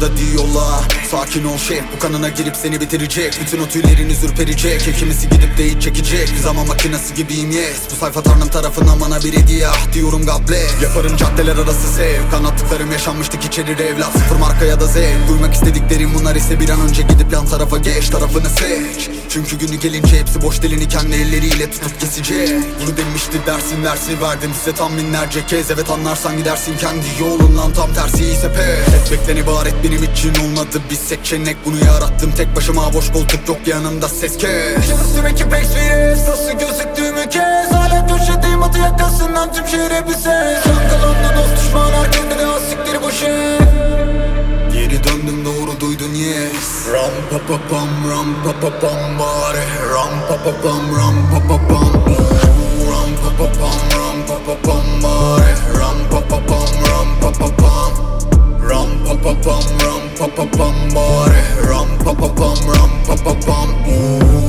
başladı diyorlar. Sakin ol şef, bu kanına girip seni bitirecek. Bütün o tüyleriniz ürperecek. Kimisi gidip de iç çekecek. Bir zaman makinesi gibiyim yes. Bu sayfa tanrım tarafından bana bir hediye, ah diyorum God bless. Yaparım caddeler arası sev. Kanattıklarım yaşanmıştık içeri evlat. Sıfır marka ya da zevk. Duymak istediklerim bunlar ise bir an önce gidip yan tarafa geç. Tarafını seç. Çünkü günü gelince hepsi boş, dilini kendi elleriyle tutup kesecek. Bunu demişti dersi verdim size tam binlerce kez. Evet anlarsan gidersin kendi yolundan, tam tersi ise pes. Etmekten ibaret benim için olmadı bir seçenek. Bunu yarattım tek başıma, boş koltuk yok yanımda, ses kes. Üstümdeki backstreet nasıl gözüktüğümü kes. Hala köşedeyim atı yakasından tüm şehre bir ses. Şapkalandı dost düşman herkese de asiktir bu şey. Geri döndüm doğru duydun yes. Ram pa pa pam, ram pa pa pam bari. Ram pa pa pam, ram pa pa pam. Ram pa pa pam, ram pa pa pam bari. Ram pa pa pam, ram pa pa pam. Ram pa pa pam, ram pa pa pam bari. Ram pa pa pam, ram pa pa pam.